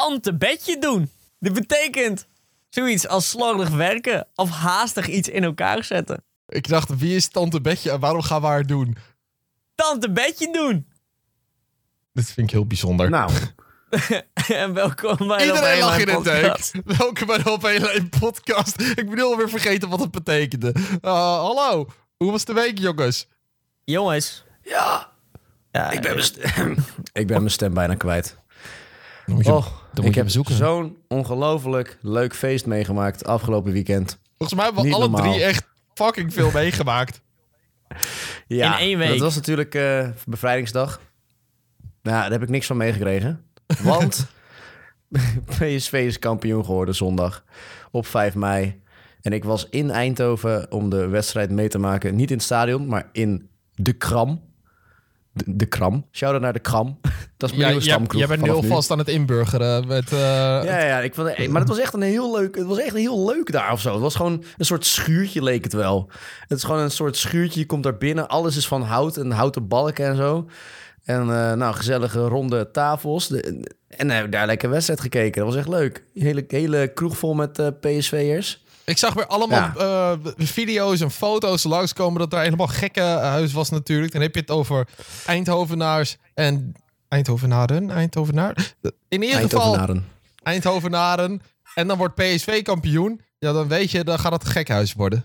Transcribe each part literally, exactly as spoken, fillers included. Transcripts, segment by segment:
tante Betje doen. Dit betekent zoiets als slordig werken of haastig iets in elkaar zetten. Ik dacht, wie is tante Betje en waarom gaan we haar doen? Tante Betje doen. Dit vind ik heel bijzonder. Nou, En welkom bij Iedereen lag in het podcast. deuk. Welkom bij de Op één Lijn podcast. Ik ben alweer vergeten wat het betekende. Uh, hallo, hoe was de week, jongens? Jongens. ja, Ja, ik ben, mijn stem, ik ben mijn stem bijna kwijt. Dan moet je, Oh, dan moet ik je heb bezoeken. zo'n ongelooflijk leuk feest meegemaakt afgelopen weekend. Volgens mij hebben we Niet alle normaal. drie echt fucking veel meegemaakt. Ja, In één week. dat was natuurlijk uh, bevrijdingsdag. Nou, daar heb ik niks van meegekregen. Want P S V is kampioen geworden zondag op vijf mei. En ik was in Eindhoven om de wedstrijd mee te maken. Niet in het stadion, maar in de Kram. De, de Kram. Shout-out naar de Kram. Dat is mijn Ja, nieuwe jij, stamkroeg. jij bent nu vanaf alvast aan het inburgeren. Met, uh, Ja, ja, ik vond, maar het was echt een heel leuk. Het was echt heel leuk daar of zo. Het was gewoon een soort schuurtje, leek het wel. Het is gewoon een soort schuurtje. Je komt daar binnen. Alles is van hout en houten balken en zo. En uh, nou, gezellige ronde tafels. De, en uh, daar lekker wedstrijd gekeken. Dat was echt leuk. Hele, hele kroeg vol met uh, P S V'ers. Ik zag weer allemaal ja. uh, video's en foto's langskomen dat daar helemaal gekke huis was natuurlijk. Dan heb je het over Eindhovenaars en Eindhovenaren. Eindhovenaar. In ieder geval Eindhovenaren. Eindhovenaren. En dan wordt P S V kampioen. Ja, dan weet je, dan gaat het een gek huis worden.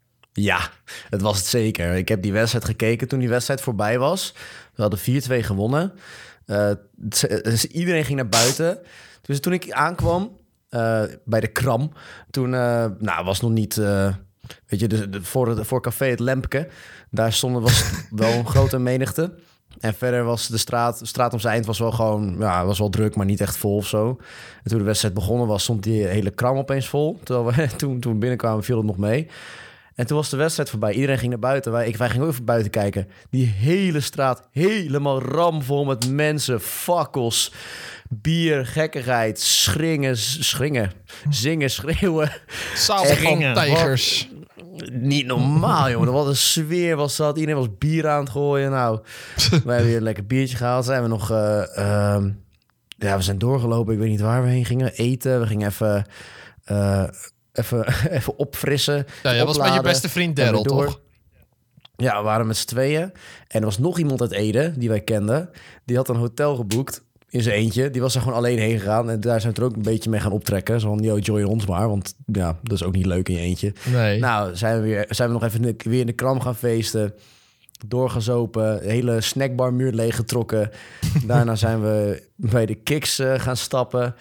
Ja, het was het zeker. Ik heb die wedstrijd gekeken toen die wedstrijd voorbij was. We hadden vier twee gewonnen. Uh, dus iedereen ging naar buiten. Dus toen ik aankwam uh, bij de Kram, toen uh, nou, was nog niet... Uh, weet je, de, de, voor, de, voor café Het Lempke, daar stonden was wel een grote menigte. En verder was de straat, de straat om zijn eind was wel gewoon, ja, was wel druk, maar niet echt vol of zo. En toen de wedstrijd begonnen was, stond die hele Kram opeens vol. Terwijl we, toen, toen we binnenkwamen, viel het nog mee. En toen was de wedstrijd voorbij. Iedereen ging naar buiten. Wij, ik, wij gingen ook even buiten kijken. Die hele straat helemaal ramvol met mensen, fakkels, bier, gekkigheid, schringen, schringen, zingen, schreeuwen. Zaal van tijgers. Niet normaal, jongen. Wat een sfeer was dat. Iedereen was bier aan het gooien. Nou, wij hebben weer een lekker biertje gehaald. Zijn we nog... Uh, uh, ja, we zijn doorgelopen. Ik weet niet waar we heen gingen. Eten. We gingen even... Uh, Even, even opfrissen. Ja, jij was met je beste vriend Daryl, toch? Ja, we waren met z'n tweeën. En er was nog iemand uit Ede, die wij kenden. Die had een hotel geboekt in zijn eentje. Die was er gewoon alleen heen gegaan. En daar zijn we er ook een beetje mee gaan optrekken. Zo van, yo, join ons maar. Want ja, dat is ook niet leuk in je eentje. Nee. Nou, zijn we, weer, zijn we nog even in de, weer in de Kram gaan feesten. Doorgezopen. De hele snackbarmuur leeggetrokken. Daarna zijn we bij de Kicks uh, gaan stappen.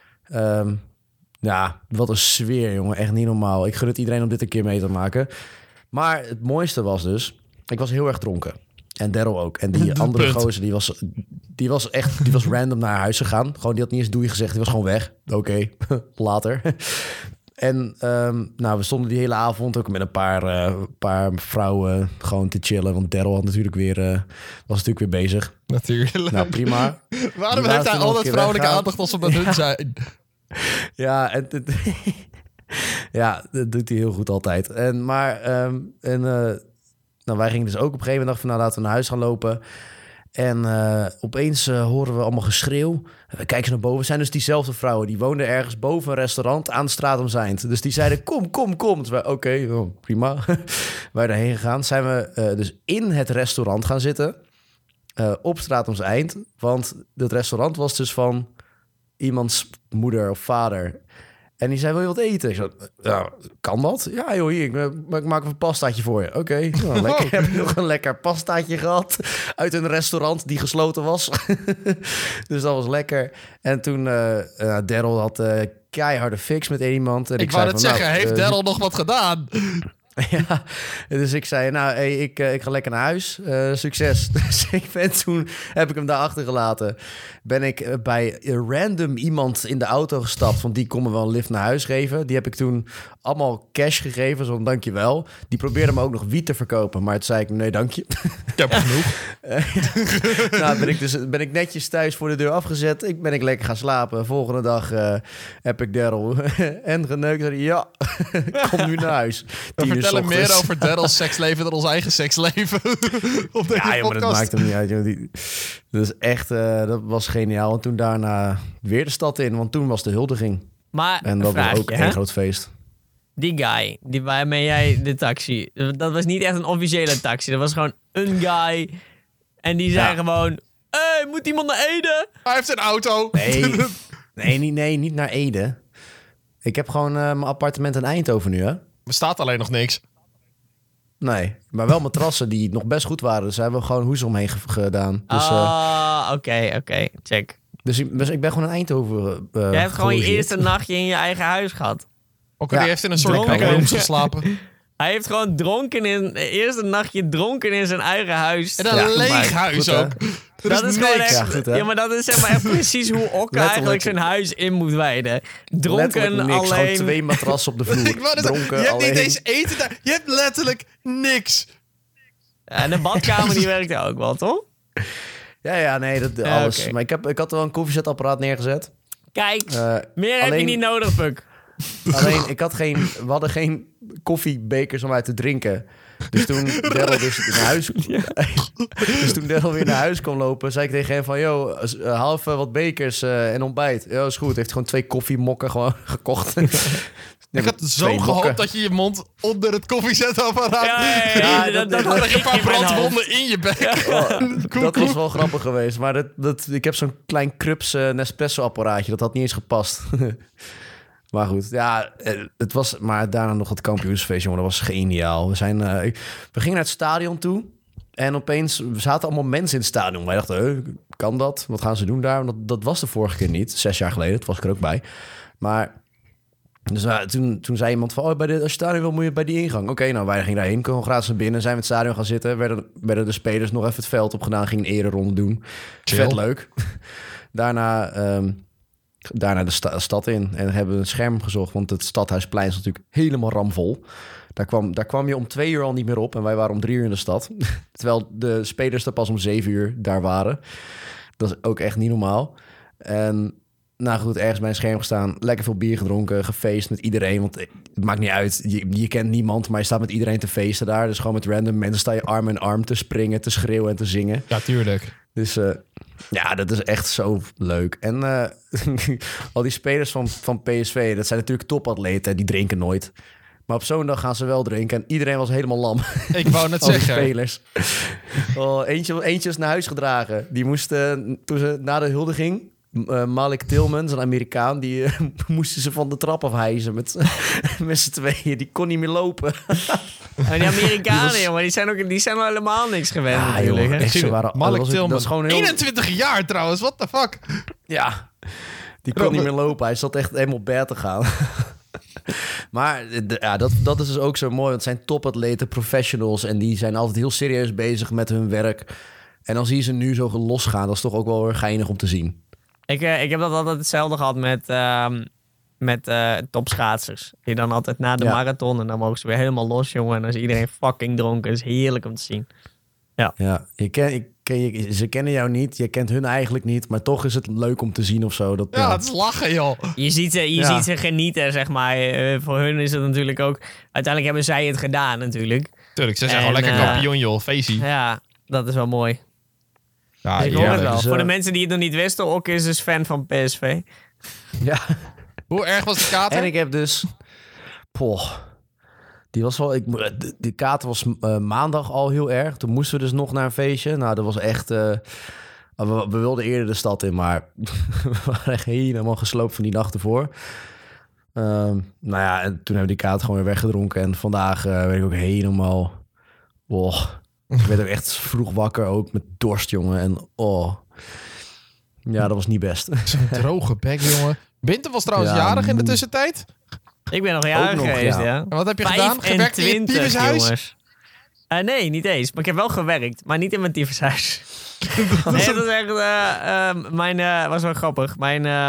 Um, Ja, wat een sfeer, jongen. Echt niet normaal. Ik gun het iedereen om dit een keer mee te maken. Maar het mooiste was dus... Ik was heel erg dronken. En Daryl ook. En die andere Punt. gozer, die was, die was echt... Die was random naar huis gegaan. Gewoon, die had niet eens doei gezegd. Die was gewoon weg. Oké, okay. Later. En um, nou, we stonden die hele avond ook met een paar, uh, paar vrouwen gewoon te chillen. Want Daryl had natuurlijk weer, uh, was natuurlijk weer bezig. Natuurlijk. Nou, prima. Waarom Die heeft hij nog een altijd keer vrouwelijke weggaan. aandacht als ze met hun zijn? Ja, en, ja, dat doet hij heel goed altijd. En, maar um, en, uh, nou, wij gingen dus ook op een gegeven moment van... nou, laten we naar huis gaan lopen. En uh, opeens uh, horen we allemaal geschreeuw. We kijken naar boven. Het zijn dus diezelfde vrouwen. Die woonden ergens boven een restaurant aan de straat om Zijnd. Dus die zeiden, kom, kom, kom. Dus wij, oké, okay, oh, prima. Wij daarheen gegaan. Zijn we uh, dus in het restaurant gaan zitten. Uh, op straat om Zijnd. Want het restaurant was dus van... iemands moeder of vader. En die zei, wil je wat eten? Ik zei, ja, kan dat? Ja joh, hier, ik, ik maak even een pastaatje voor je. Oké, okay, nou, lekker. Heb je nog een lekker pastaatje gehad uit een restaurant die gesloten was. Dus dat was lekker. En toen, uh, uh, Daryl had uh, keiharde fix met iemand. En ik ik wou zei het van, zeggen, nou, heeft uh, Daryl nog wat gedaan? Ja, dus ik zei, nou, hey, ik, uh, ik ga lekker naar huis. Uh, succes. Dus ik ben toen, heb ik hem daar achtergelaten. Ben ik uh, bij random iemand in de auto gestapt. Want die kon me wel een lift naar huis geven. Die heb ik toen allemaal cash gegeven, zo dankjewel. Die probeerde me ook nog wiet te verkopen. Maar toen zei ik, nee, dank je. Ik heb genoeg. uh, nou, ben ik, dus, ben ik netjes thuis voor de deur afgezet. Ik ben ik lekker gaan slapen. Volgende dag uh, heb ik Daryl en geneukt. Ja, kom nu naar huis. Tien uur vertellen ochtends. meer over Daryl's seksleven dan ons eigen seksleven. Op deze Ja, joh, maar dat podcast. maakt hem niet uit. Joh. Die, dat is echt, uh, dat was geniaal. En toen daarna weer de stad in, want toen was de huldiging. Maar En dat vraagje, was ook hè? één groot feest. Die guy, die waarmee jij de taxi... Dat was niet echt een officiële taxi. Dat was gewoon een guy. En die zei Ja. gewoon... Hé, hey, moet iemand naar Ede? Hij heeft een auto. Nee, nee, niet, nee, niet naar Ede. Ik heb gewoon uh, mijn appartement in Eindhoven nu, hè? Er staat alleen nog niks. Nee, maar wel matrassen die nog best goed waren. Dus daar hebben we gewoon hoes omheen ge- gedaan. Dus, uh, Ah, oké, oké. Check. dus, ik, dus ik ben gewoon in Eindhoven uh, Jij hebt gewoon je gelogeerd. eerste nachtje in je eigen huis gehad. Ook Ja, die heeft in een soort dronken. backrooms geslapen. Hij heeft gewoon dronken in... Eerste nachtje dronken in zijn eigen huis. En een Ja, leeg maar huis goed, hè? ook. Er Dat is, is gewoon niks. echt... Ja, goed, hè? ja, maar dat is zeg maar echt precies hoe Okke eigenlijk zijn huis in moet wijden. Dronken Letterlijk niks. Gewoon alleen... twee matrassen op de vloer. Ik wou net zeggen, Dronken je hebt alleen. niet eens eten daar. Je hebt letterlijk niks. Ja, en de badkamer die werkte ook wel, toch? Ja, ja, nee, dat, Ja, alles. oké. Maar ik, heb, ik had wel een koffiezetapparaat neergezet. Kijk, Uh, meer heb je alleen- niet nodig, Puk. Alleen, ik had geen, we hadden geen koffiebekers om uit te drinken. Dus toen Daryl dus naar huis... dus toen Daryl weer naar huis kwam lopen, zei ik tegen hem van... Yo, uh, haal even wat bekers uh, en ontbijt. Ja, is goed. Hij heeft gewoon twee koffiemokken gewoon gekocht. Ik had zo gehoopt dat je je mond onder het koffiezetapparaat... Ja, ja, ja, Ja, dat, dat- dat, Er dat liggen een ik paar in mijn hoofd. brandwonden in je bek. Oh, dat was wel grappig geweest. Maar dat, dat, ik heb zo'n klein Krups uh, Nespresso-apparaatje. Dat had niet eens gepast. Maar goed, ja, eh, het was... Maar daarna nog het kampioensfeest, jongen. Dat was geniaal. We, zijn, uh, we gingen naar het stadion toe. En opeens we zaten allemaal mensen in het stadion. Wij dachten, uh, kan dat? Wat gaan ze doen daar? Dat, dat was de vorige keer niet. Zes jaar geleden. Dat was ik er ook bij. Maar... Dus uh, toen, toen zei iemand van, oh, bij de, als je stadion wil, moet je bij die ingang. Oké, okay, nou, wij gingen daarheen, komen gratis naar binnen. Zijn we in het stadion gaan zitten. Werden, werden de spelers nog even het veld opgedaan. Gingen een ereronde doen. Chill. Vet leuk. Daarna, um, daarna de sta- stad in. En hebben we een scherm gezocht. Want het Stadhuisplein is natuurlijk helemaal ramvol. Daar kwam, daar kwam je om twee uur al niet meer op. En wij waren om drie uur in de stad. Terwijl de spelers er pas om zeven uur daar waren. Dat is ook echt niet normaal. En... Nou goed, ergens bij een scherm gestaan. Lekker veel bier gedronken, gefeest met iedereen. Want het maakt niet uit. Je, je kent niemand, maar je staat met iedereen te feesten daar. Dus gewoon met random mensen sta je arm in arm te springen, te schreeuwen en te zingen. Ja, tuurlijk. Dus uh, ja, dat is echt zo leuk. En uh, al die spelers van, van P S V, dat zijn natuurlijk topatleten. Die drinken nooit. Maar op zo'n dag gaan ze wel drinken. En iedereen was helemaal lam. Ik wou net Al die zeggen. spelers. Oh, eentje, eentje is naar huis gedragen. Die moest, uh, toen ze na de huldiging... Uh, Malik Tillman, een Amerikaan, die uh, moesten ze van de trap afhijzen met, met z'n tweeën. Die kon niet meer lopen. En die Amerikanen, Die was- jongen, die zijn, ook, die zijn wel helemaal niks gewend Ja, natuurlijk. joh, hè. echt, ze waren, Malik dat was- Tillman. dat is gewoon heel, eenentwintig jaar trouwens, what the fuck? ja, die kon niet meer lopen. Hij zat echt helemaal bed te gaan. Maar de- ja, dat, dat is dus ook zo mooi. Want het zijn topatleten, professionals. En die zijn altijd heel serieus bezig met hun werk. En dan zie je ze nu zo losgaan. Dat is toch ook wel weer geinig om te zien. Ik, uh, ik heb dat altijd hetzelfde gehad met, uh, met uh, topschaatsers. Die dan altijd na de Ja. marathon en dan mogen ze weer helemaal los, jongen. En dan is iedereen fucking dronken. Dat is heerlijk om te zien. Ja, je ken, je, ken, je, ze kennen jou niet. Je kent hun eigenlijk niet. Maar toch is het leuk om te zien of zo. Dat, Ja, het is lachen, joh. Je ziet ze, je Ja. ziet ze genieten, zeg maar. Uh, voor hun is het natuurlijk ook... Uiteindelijk hebben zij het gedaan, natuurlijk. Tuurlijk, ze zijn En, gewoon lekker uh, kampioen, joh. Feestie. Ja, dat is wel mooi. Ja, Dus ik hoor het heerlijk. wel. Dus, uh, Voor de mensen die het nog niet wisten, Okke is dus fan van P S V. ja. Hoe erg was de kater? En ik heb dus... Poh. Die was wel... Ik, mo- de, de kater was uh, maandag al heel erg. Toen moesten we dus nog naar een feestje. Nou, dat was echt... Uh, we, we wilden eerder de stad in, maar... we waren echt helemaal gesloopt van die nacht ervoor. Um, nou ja, en toen hebben we die kater gewoon weer weggedronken. En vandaag uh, werd ik ook helemaal... Oh, ik werd ook echt vroeg wakker, ook met dorst, jongen. En oh... Ja, dat was niet best. Zo'n droge bek, jongen. Winter was trouwens Ja, jarig in de moe. tussentijd. Ik ben nog jarig nog, geweest, ja. ja. En wat heb je gedaan? Gewerkt in je vijfentwintig, tyfushuis? jongens. Uh, nee, niet eens. Maar ik heb wel gewerkt, maar niet in mijn tyfushuis. Nee, dat is echt... Uh, uh, mijn... Uh, was wel grappig. Mijn... Uh,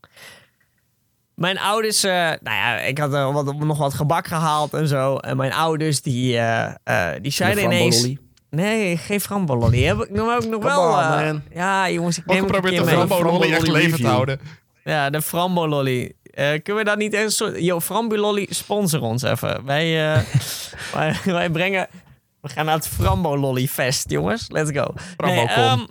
mijn ouders... Uh, nou ja, ik had uh, wat, nog wat gebak gehaald en zo. En mijn ouders, die... Uh, uh, die zeiden ineens... Frambololly. Nee, geen frambololly. Heb ik nog ook nog Come wel... on, Uh, man. ja, jongens, ik Ook neem het een geprobeerd keer de mee. frambololly echt Frambololly leven te review. houden. Ja, de frambololly. Uh, kunnen we dat niet een soort... Yo, Frambololly, sponsor ons even. Wij, uh, wij, wij brengen... We gaan naar het Frambololly Fest, jongens. Let's go. Nee, um,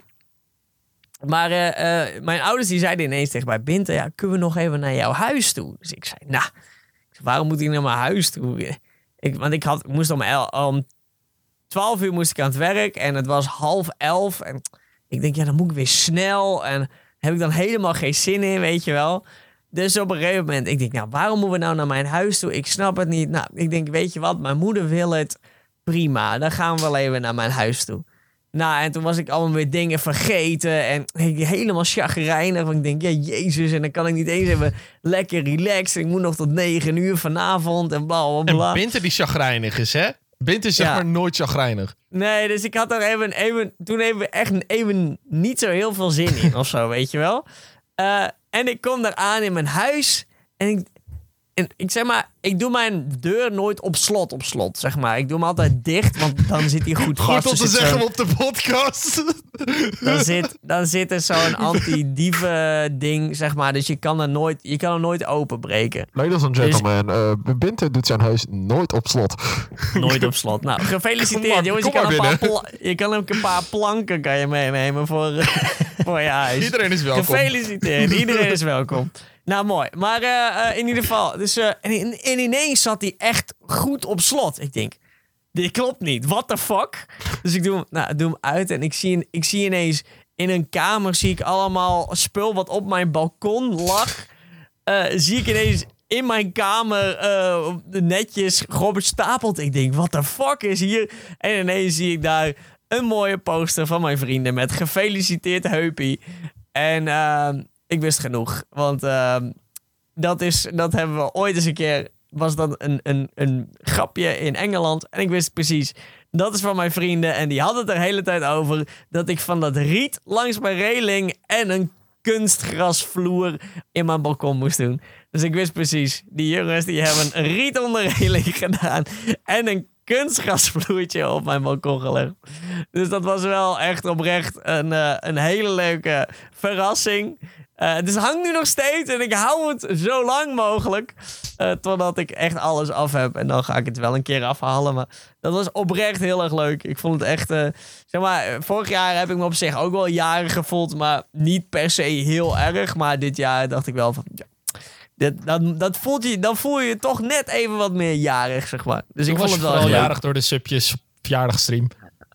maar uh, uh, mijn ouders die zeiden ineens tegen mij... Binte, ja, kunnen we nog even naar jouw huis toe? Dus ik zei, nou, waarom moet ik naar mijn huis toe? Ik, want ik, had, ik moest om, el, om twaalf uur moest ik aan het werk. En het was half elf. En ik denk, ja, dan moet ik weer snel. En heb ik dan helemaal geen zin in, weet je wel. Dus op een gegeven moment, ik denk, nou, waarom moeten we nou naar mijn huis toe? Ik snap het niet. Nou, ik denk, weet je wat, mijn moeder wil het. Prima, dan gaan we wel even naar mijn huis toe. Nou, en toen was ik allemaal weer dingen vergeten. En ik helemaal chagrijnig. Want ik denk, ja, jezus. En dan kan ik niet eens even lekker relaxen. Ik moet nog tot negen uur vanavond. En bla, bla, bla. En Binte die chagrijnig is, hè? Binte is zeg ja. maar nooit chagrijnig. Nee, dus ik had er even, even, toen even echt even niet zo heel veel zin in of zo, weet je wel. Uh, en ik kom daar aan in mijn huis. En ik, en ik zeg maar, ik doe mijn deur nooit op slot, op slot, zeg maar. Ik doe hem altijd dicht, want dan zit hij goed vast. Goed om te zeggen op de podcast. Dan zit, dan zit er zo'n anti-dieven ding, zeg maar. Dus je kan, er nooit, je kan hem nooit openbreken. Ladies and gentlemen, dus, uh, Binte doet zijn huis nooit op slot. Nooit op slot. Nou, gefeliciteerd, maar, jongens. Je kan, een paar pla- je kan ook een paar planken kan je meenemen voor, uh, voor je huis. Iedereen is welkom. Gefeliciteerd, iedereen is welkom. Nou, mooi. Maar uh, uh, in ieder geval... Dus, uh, en, en ineens zat hij echt goed op slot. Ik denk, dit klopt niet. What the fuck? Dus ik doe hem, nou, doe hem uit en ik zie, ik zie ineens... In een kamer zie ik allemaal spul wat op mijn balkon lag. Uh, zie ik ineens in mijn kamer uh, netjes gestapeld. Ik denk, what the fuck is hier? En ineens zie ik daar een mooie poster van mijn vrienden... met gefeliciteerd Heupie. En... Uh, Ik wist genoeg, want uh, dat, is, dat hebben we ooit eens een keer... was dat een, een, een grapje in Engeland. En ik wist precies, dat is van mijn vrienden. En die hadden het er de hele tijd over... dat ik van dat riet langs mijn reling... en een kunstgrasvloer in mijn balkon moest doen. Dus ik wist precies, die jongens die hebben een riet onder reling gedaan... en een kunstgrasvloertje op mijn balkon gelegd. Dus dat was wel echt oprecht een, uh, een hele leuke verrassing... Uh, dus het hangt nu nog steeds en ik hou het zo lang mogelijk. Uh, totdat ik echt alles af heb. En dan ga ik het wel een keer afhalen. Maar dat was oprecht heel erg leuk. Ik vond het echt... Uh, zeg maar, vorig jaar heb ik me op zich ook wel jarig gevoeld. Maar niet per se heel erg. Maar dit jaar dacht ik wel van... Ja, dit, dat, dat voelt je, dan voel je je toch net even wat meer jarig, zeg maar. Dus ik vond het wel vooral leuk. jarig door de subjes verjaardagstream.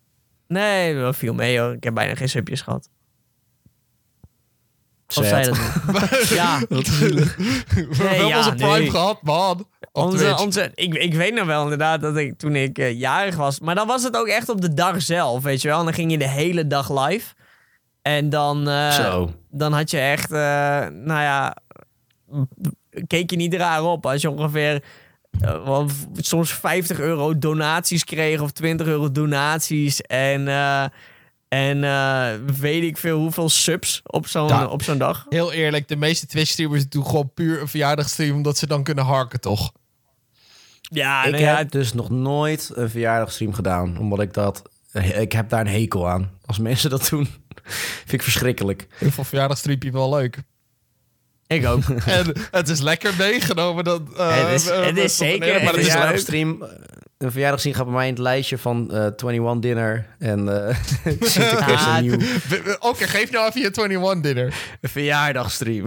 Nee, dat viel mee hoor. Ik heb bijna geen subjes gehad. Of zei dat niet? Ja. Wat zielig. We Nee, hebben ja, onze prime nee. gehad, man. Op Onze, Twitch. onze, ik, ik weet nog wel inderdaad dat ik toen ik uh, jarig was... Maar dan was het ook echt op de dag zelf, weet je wel. En dan ging je de hele dag live. En dan, uh, Zo. dan had je echt... Uh, nou ja... Keek je niet raar op als je ongeveer... Uh, wel, soms vijftig euro donaties kreeg of twintig euro donaties. En... Uh, En uh, weet ik veel hoeveel subs op zo'n, Ja. op zo'n dag. Heel eerlijk, de meeste Twitch-streamers doen gewoon puur een verjaardagstream... omdat ze dan kunnen harken, toch? Ja, Ik nou ja, heb dus nog nooit een verjaardagstream gedaan. Omdat ik dat... Ik heb daar een hekel aan. Als mensen dat doen, vind ik verschrikkelijk. Ik vond verjaardagstreampje wel leuk. ik ook. En het is lekker meegenomen. Dat, uh, Het is- uh, het is van zeker- meneer, maar het het is is leuk. leuk. Verjaardagstream... Een verjaardagstream gaat bij mij in het lijstje van uh, eenentwintig Dinner en uh, Sinterklaas Ah, en Nieuw. Oké, okay, geef nou even je eenentwintig dinner. Een verjaardagstream.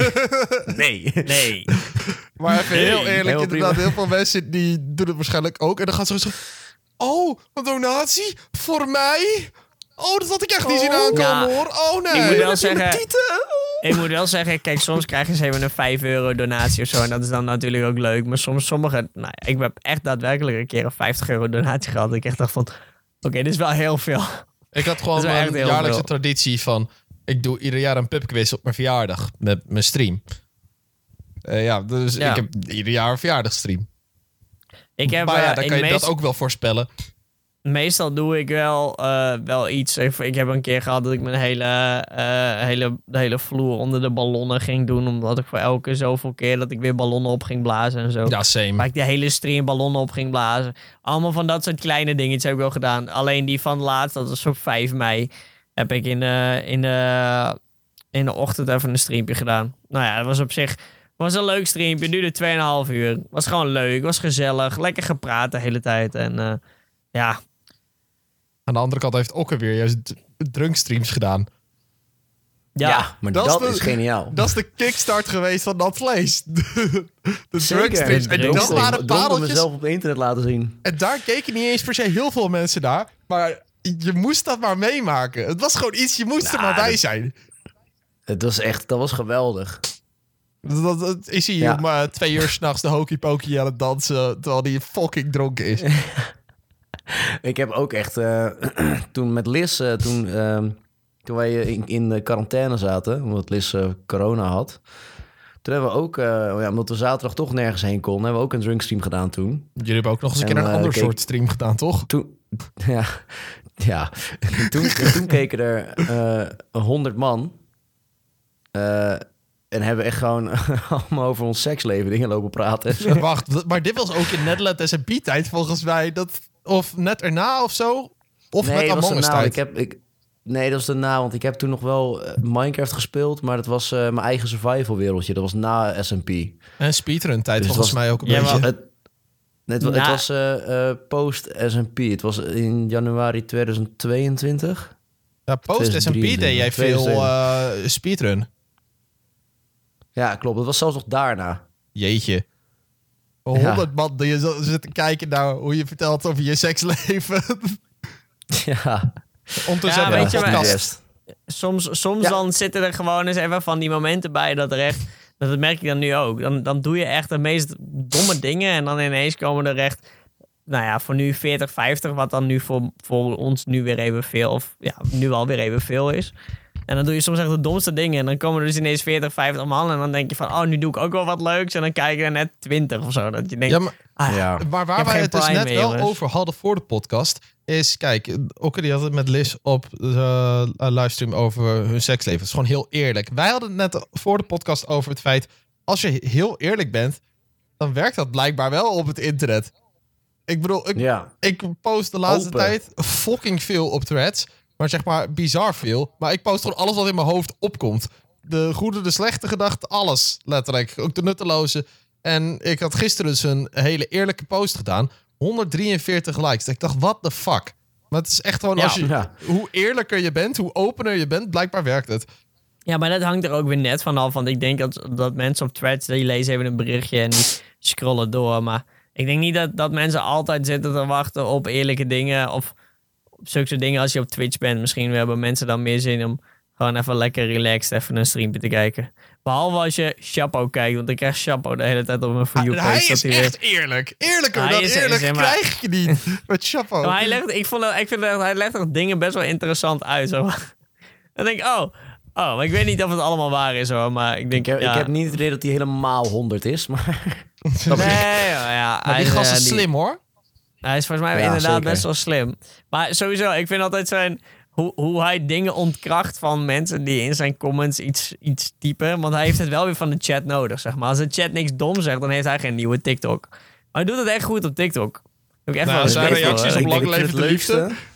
nee. Nee. Maar even heel eerlijk, Heel inderdaad, prima. heel veel mensen die doen het waarschijnlijk ook. En dan gaan ze zo... Oh, een donatie? Voor mij? Oh, dat had ik echt niet zien aankomen, Ja. hoor. Oh, nee. Ik moet wel Dat is in mijn zeggen- tieten. Ik moet wel zeggen, kijk, soms krijgen ze even een vijf euro donatie of zo. En dat is dan natuurlijk ook leuk. Maar soms sommige... Nou, ik heb echt daadwerkelijk een keer een vijftig euro donatie gehad. Dat ik echt dacht van... Oké, okay, dit is wel heel veel. Ik had gewoon Dat is wel echt een heel jaarlijkse veel. traditie van... Ik doe ieder jaar een pubquiz op mijn verjaardag. Met mijn stream. Uh, ja, dus Ja. ik heb ieder jaar een verjaardagstream. Ik heb, Maar ja, eh, dan ik kan je meest- dat ook wel voorspellen. Meestal doe ik wel, uh, wel iets. Ik, ik heb een keer gehad dat ik mijn hele, uh, hele, de hele vloer onder de ballonnen ging doen. Omdat ik voor elke zoveel keer dat ik weer ballonnen op ging blazen en zo. Ja, same. Maar ik de hele stream ballonnen op ging blazen. Allemaal van dat soort kleine dingetjes heb ik wel gedaan. Alleen die van laatst, dat was op vijf mei, heb ik in de, in de, in de ochtend even een streampje gedaan. Nou ja, dat was op zich was een leuk streampje, duurde twee en een half uur. Was gewoon leuk, was gezellig, lekker gepraat de hele tijd. En uh, ja. Aan de andere kant heeft Okke weer juist d- drunkstreams gedaan. Ja, Ja, maar dat dat, is de- is geniaal. Dat is de kickstart geweest van dat vlees. De, de Zeker. drunkstreams. En Dronken- dat waren Dronken pareltjes. mezelf op internet laten zien. En daar keken niet eens per se heel veel mensen naar. Maar je moest dat maar meemaken. Het was gewoon iets, je moest er Nou, maar bij dat- zijn. Het was echt, dat was geweldig. Dat, dat, dat is hij Ja. om uh, twee uur s'nachts de hokey pokey aan het dansen. Terwijl hij fucking dronken is. Ik heb ook echt, uh, toen met Liz, uh, toen, uh, toen wij in, in de quarantaine zaten, omdat Liz uh, corona had. Toen hebben we ook, uh, ja, omdat we zaterdag toch nergens heen konden, hebben we ook een drunkstream gedaan toen. Jullie hebben ook nog eens een En, keer een uh, ander keek- soort stream gedaan, toch? Toen, ja, ja. toen, toen keken er uh, honderd man. Uh, en hebben echt gewoon allemaal over ons seksleven dingen lopen praten. en zo. Wacht, maar dit was ook in Netland S en P-tijd volgens mij. Dat, of net erna of zo? Of Nee, met dat was Among Us daarna. tijd? Ik heb, ik, nee, dat was daarna, want ik heb toen nog wel uh, Minecraft gespeeld, maar dat was uh, mijn eigen survival wereldje. Dat was na S en P. En speedrun tijd Dus het volgens was- mij ook een Ja, beetje. maar- Het, het, wa- Na- het was uh, uh, post S en P. Het was in januari tweeduizend tweeëntwintig. Ja, post S en P deed jij veel uh, speedrun. Ja, klopt. Het was zelfs nog daarna. Jeetje. Honderd man die je zo zit te kijken naar hoe je vertelt over je seksleven. Ja, Ondertussen Ja, hebben we weet een je, maar- podcast. soms, soms Ja. dan zitten er gewoon eens even van die momenten bij dat er echt... Dat merk ik dan nu ook. Dan, dan doe je echt de meest domme dingen en dan ineens komen er echt... Nou ja, voor nu veertig, vijftig, wat dan nu voor, voor ons nu weer even veel... Of ja, nu alweer even veel is. En dan doe je soms echt de domste dingen. En dan komen er dus ineens veertig, vijftig man. En dan denk je van, oh, nu doe ik ook wel wat leuks. En dan kijk je er net twintig of zo. Dat je denkt, Ja, maar, ah, ja. maar Ik waar heb wij geen het dus Prime net meer, wel jongens. over hadden voor de podcast... is, kijk, Okke die had het met Liz op de uh, livestream over hun seksleven. Het is gewoon heel eerlijk. Wij hadden het net voor de podcast over het feit... als je heel eerlijk bent, dan werkt dat blijkbaar wel op het internet. Ik bedoel, ik, Ja. ik post de laatste Open. tijd fucking veel op threads. Maar zeg maar bizar veel. Maar ik post gewoon alles wat in mijn hoofd opkomt. De goede, de slechte gedachten, alles letterlijk. Ook de nutteloze. En ik had gisteren dus een hele eerlijke post gedaan. honderddrieënveertig likes. Ik dacht, what the fuck? Maar het is echt gewoon, Ja. als je, Ja. hoe eerlijker je bent, hoe opener je bent, blijkbaar werkt het. Ja, maar dat hangt er ook weer net vanaf. Want ik denk dat, dat mensen op threads, die lezen even een berichtje en die scrollen door. Maar ik denk niet dat, dat mensen altijd zitten te wachten op eerlijke dingen. Of op zulke soort dingen als je op Twitch bent. Misschien hebben mensen dan meer zin om gewoon even lekker relaxed even een streampje te kijken. Behalve als je Chapo kijkt. Want ik krijg Chapo de hele tijd op mijn For You Hij page. is dat hij echt eerlijk. Eerlijker Hij dan is- eerlijk zeg maar- krijg je niet. Met Chapo. Maar hij legt, ik, vond, dat- ik vind dat hij legt er dingen best wel interessant uit. Zo. Dan denk ik, oh, oh, maar ik weet niet of het allemaal waar is hoor. Maar ik denk, Ik heb, ja. ik heb niet het idee dat hij helemaal honderd is, maar... Nee, maar ja. Maar die hij, gast eh, is die- slim hoor. Hij is volgens mij Ja, inderdaad zeker. best wel slim. Maar sowieso, ik vind altijd zijn... Hoe, hoe hij dingen ontkracht van mensen die in zijn comments iets, iets typen. Want hij heeft het wel weer van de chat nodig, zeg maar. Als de chat niks dom zegt, dan heeft hij geen nieuwe TikTok. Maar hij doet het echt goed op TikTok. Ook echt Nou, wel zijn respect voor, reacties hoor. op Ik denk, lang ik vind leven het de leukste-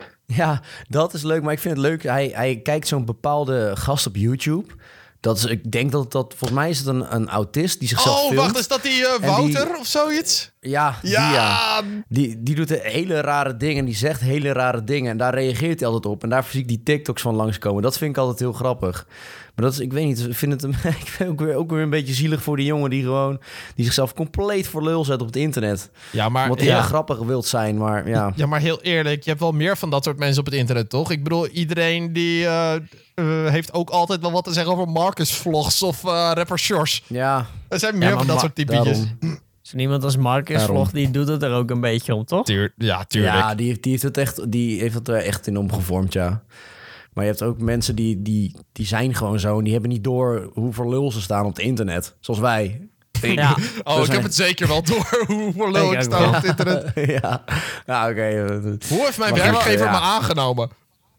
Ja, dat is leuk, maar ik vind het leuk. Hij, hij kijkt zo'n bepaalde gast op YouTube. Dat is, ik denk dat dat, volgens mij is het een, een autist die zichzelf Oh, filmt. wacht, is dat die uh, die- Wouter of zoiets? Ja, die, Ja, ja. Die, die doet hele rare dingen. Die zegt hele rare dingen. En daar reageert hij altijd op. En daar zie ik die TikToks van langskomen. Dat vind ik altijd heel grappig. Maar dat is, ik weet niet, ik vind het een, ik vind het ook weer, ook weer een beetje zielig voor die jongen die gewoon, die zichzelf compleet voor lul zet op het internet. ja, maar, Omdat hij ja. heel grappig wilt zijn, maar ja. ja, maar heel eerlijk, je hebt wel meer van dat soort mensen op het internet, toch? Ik bedoel, iedereen die uh, uh, heeft ook altijd wel wat te zeggen over Marcus-vlogs of uh, rapper Shores. Ja, Er zijn meer maar van dat Ma- soort typetjes. daarom. Zo'n iemand als Marcus Daarom. Vlog, die doet het er ook een beetje om, toch? Tuur, ja, tuurlijk. Ja, die heeft, die heeft het echt, die heeft het er echt in omgevormd, ja. Maar je hebt ook mensen die, die, die zijn gewoon zo en die hebben niet door hoe voor lul ze staan op het internet. Zoals wij. Ja. Oh, We ik zijn- heb het zeker wel door hoe voor lul Ik ik ook sta wel. op het internet. ja, ja oké. eh, Hoe heeft mijn Maar werkgever ja. me aangenomen?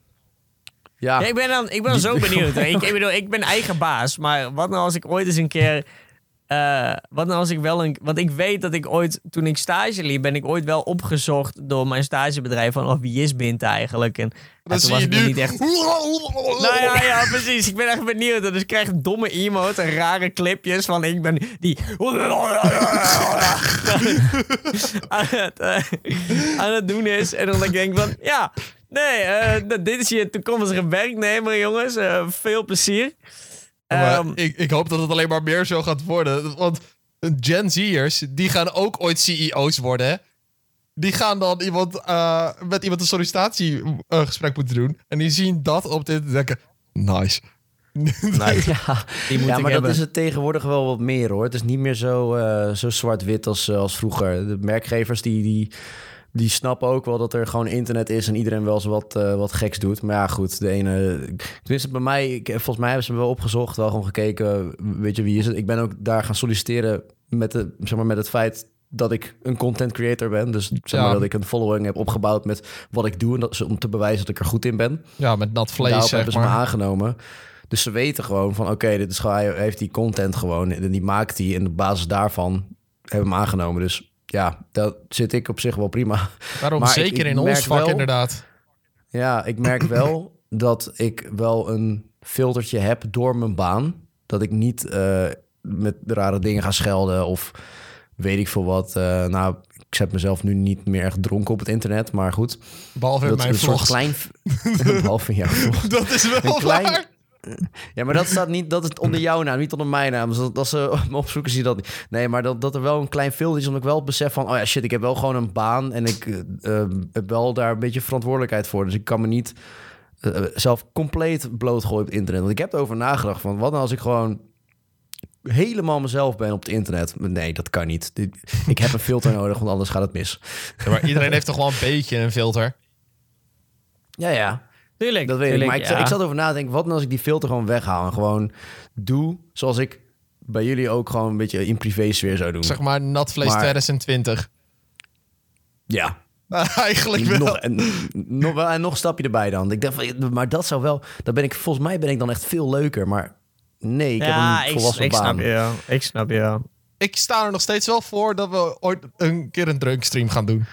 Ja, Ja, ik ben, dan, ik ben zo benieuwd. ik, ik bedoel, ik ben eigen baas. Maar wat nou als ik ooit eens een keer Uh, wat nou als ik wel een... Want ik weet dat ik ooit, toen ik stage liep, ben ik ooit wel opgezocht door mijn stagebedrijf van, oh, wie is Bint eigenlijk? En Dan toen zie was je ik nog nu... niet echt... Nou ja, ja, precies. Ik ben echt benieuwd. Dus ik krijg domme emotes en rare clipjes van ik ben die... aan, het, uh, aan het doen is. En dan denk ik van, ja, nee, uh, dit is je toekomstige werknemer, jongens. Uh, veel plezier. Maar Um, ik, ik hoop dat het alleen maar meer zo gaat worden. Want Gen Z'ers, die gaan ook ooit C E O's worden, hè? Die gaan dan iemand, uh, met iemand een sollicitatiegesprek uh, moeten doen. En die zien dat op dit en denken, nice. nice. Ja, die moet ja ik maar hebben. dat is het tegenwoordig wel wat meer, hoor. Het is niet meer zo, uh, zo zwart-wit als, uh, als vroeger. De merkgevers die... die Die snappen ook wel dat er gewoon internet is en iedereen wel eens wat, uh, wat geks doet. Maar ja, goed, de ene... Tenminste, bij mij, ik, volgens mij hebben ze me wel opgezocht, wel gewoon gekeken, weet je, wie is het? Ik ben ook daar gaan solliciteren met, de, zeg maar, met het feit dat ik een content creator ben. Dus zeg maar ja. dat ik een following heb opgebouwd met wat ik doe. En dat is om te bewijzen dat ik er goed in ben. Ja, met nat vlees, Daarop zeg hebben maar. ze me aangenomen. Dus ze weten gewoon van, oké, okay, dit is gewoon, hij heeft die content gewoon en die maakt hij. En op basis daarvan hebben we hem aangenomen. Dus ja, dat zit ik op zich wel prima. Waarom maar zeker ik, ik in ons vak wel, inderdaad. Ja, ik merk wel dat ik wel een filtertje heb door mijn baan. Dat ik niet uh, met rare dingen ga schelden of weet ik veel wat. Uh, nou, ik zet mezelf nu niet meer echt dronken op het internet, maar goed. Behalve in mijn vlogs. Klein... Behalve in jouw vlog. Dat is wel een klein... waar. Ja, maar dat staat niet, dat is onder jouw naam, niet onder mijn naam. Dus als ze me opzoeken, zie je dat niet. Nee, maar dat, dat er wel een klein filter is, omdat ik wel besef van, oh ja, shit, ik heb wel gewoon een baan en ik uh, heb wel daar een beetje verantwoordelijkheid voor. Dus ik kan me niet uh, zelf compleet blootgooien op het internet. Want ik heb erover nagedacht van, wat nou als ik gewoon helemaal mezelf ben op het internet? Nee, dat kan niet. Ik heb een filter nodig, want anders gaat het mis. Ja, maar iedereen heeft toch wel een beetje een filter? Ja, ja. Tuurlijk, dat weet tuurlijk, ik. Maar ja. ik, ik zat over na te denken, wat nou als ik die filter gewoon weghaal en gewoon doe zoals ik bij jullie ook gewoon een beetje in privé sfeer zou doen. Zeg maar natvlees maar, twintig twintig. Ja. Nou, eigenlijk wel. Nog, en, nog, wel. En nog een stapje erbij dan. Ik dacht van, maar dat zou wel... Dan ben ik, volgens mij ben ik dan echt veel leuker. Maar nee, ik ja, heb een volwassen ik, ik baan. Snap je, ja. Ik snap je, ja. Ik sta er nog steeds wel voor dat we ooit een keer een drunkstream gaan doen.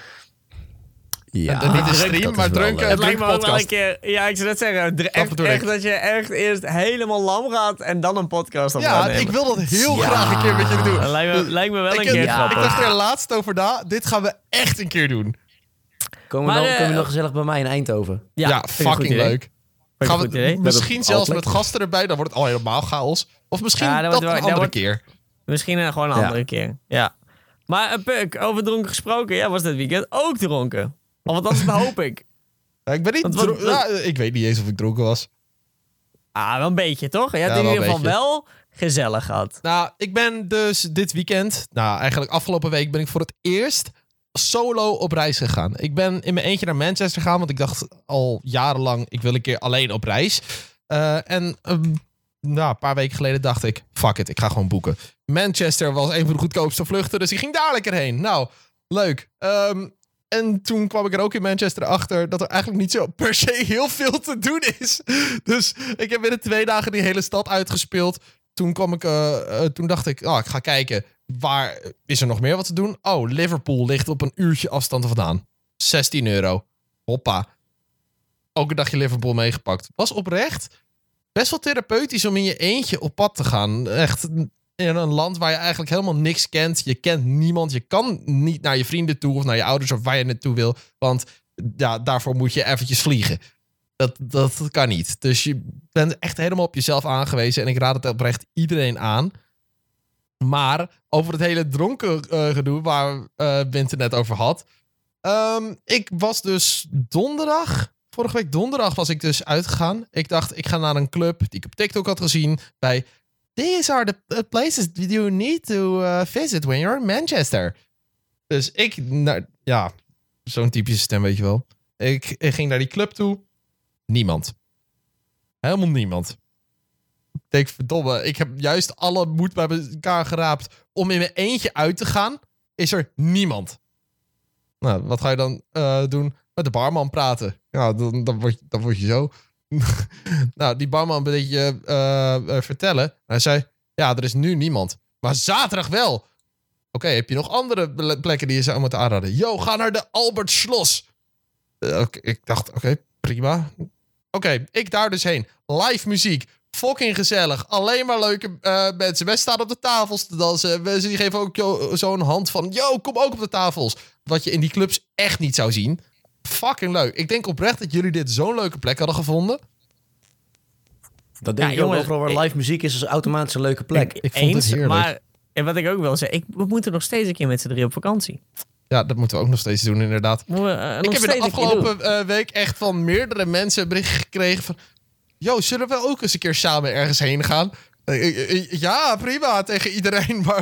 Ja, en, en niet een stream, maar drunken. Het lijkt me ook wel een keer... Ja, ik zou net zeggen. Dr- echt, echt dat je echt eerst helemaal lam gaat en dan een podcast op Ja, nemen. ik wil dat heel ja. graag een keer met jullie doen. Dat lijkt me, lijkt me wel ik een keer ja. grappig. Ik dacht er laatst over na. Dit gaan we echt een keer doen. Komen maar, we dan, uh, kom je nog gezellig bij mij in Eindhoven? Ja, ja fucking leuk. Gaan we, idee. misschien we zelfs altijd... met gasten erbij. Dan wordt het al helemaal chaos. Of misschien ja, dat, dat een wordt, andere wordt, keer. Misschien uh, gewoon een ja. andere keer. Ja. Maar uh, Puk, over dronken gesproken. Jij was dit weekend ook dronken. Of althans, dat hoop ik. Ja, ik ben niet Want wat- dronken. Ja, ik weet niet eens of ik dronken was. Ah, wel een beetje, toch? Je hebt Ja, in wel ieder een geval wel gezellig gehad. Nou, ik ben dus dit weekend... Nou, eigenlijk afgelopen week ben ik voor het eerst solo op reis gegaan. Ik ben in mijn eentje naar Manchester gegaan, want ik dacht al jarenlang, ik wil een keer alleen op reis. Uh, en um, nou, een paar weken geleden dacht ik, fuck it, ik ga gewoon boeken. Manchester was een van de goedkoopste vluchten, dus ik ging daar lekker heen. Nou, leuk. Um, en toen kwam ik er ook in Manchester achter dat er eigenlijk niet zo per se heel veel te doen is. Dus ik heb binnen twee dagen die hele stad uitgespeeld. Toen kwam ik, uh, uh, toen dacht ik, oh, ik ga kijken. Waar is er nog meer wat te doen? Oh, Liverpool ligt op een uurtje afstand vandaan. zestien euro. Hoppa. Ook een dagje Liverpool meegepakt. Was oprecht best wel therapeutisch om in je eentje op pad te gaan. Echt in een land waar je eigenlijk helemaal niks kent. Je kent niemand. Je kan niet naar je vrienden toe of naar je ouders of waar je naartoe wil. Want ja, daarvoor moet je eventjes vliegen. Dat, dat kan niet. Dus je bent echt helemaal op jezelf aangewezen. En ik raad het oprecht iedereen aan. Maar over het hele dronken uh, gedoe waar uh, Bint het net over had. Um, ik was dus donderdag... Vorige week donderdag was ik dus uitgegaan. Ik dacht, ik ga naar een club die ik op TikTok had gezien. Bij These are the places you need to uh, visit when you're in Manchester. Dus ik, nou, ja, zo'n typische stem weet je wel. Ik, ik ging naar die club toe. Niemand. Helemaal niemand. Ik denk, verdomme, ik heb juist alle moed bij elkaar geraapt om in mijn eentje uit te gaan. Is er niemand. Nou, wat ga je dan uh, doen? Met de barman praten. Ja, dan, dan, word, je, dan word je zo. Nou, die barman een beetje uh, uh, vertellen. Hij zei, ja, er is nu niemand. Maar zaterdag wel. Oké, okay, heb je nog andere plekken die je zou moeten aanraden? Yo, ga naar de Albert Schloss. Uh, okay, ik dacht, oké, okay, prima. Oké, okay, ik daar dus heen. Live muziek. Fucking gezellig. Alleen maar leuke uh, mensen. Wij staan op de tafels te dansen. We die geven ook zo'n hand van... Yo, kom ook op de tafels. Wat je in die clubs echt niet zou zien. Fucking leuk. Ik denk oprecht dat jullie dit zo'n leuke plek hadden gevonden. Dat denk ja, ik jongens, ook overal waar live muziek is, is automatisch een leuke plek. Ik, ik vond Eens, het heerlijk. Maar en wat ik ook wil zeggen, ik, we moeten nog steeds een keer met z'n drie op vakantie. Ja, dat moeten we ook nog steeds doen, inderdaad. We, uh, ik heb in de afgelopen uh, week echt van meerdere mensen een bericht gekregen van... Yo, zullen we ook eens een keer samen ergens heen gaan? Uh, uh, ja, prima, tegen iedereen, maar...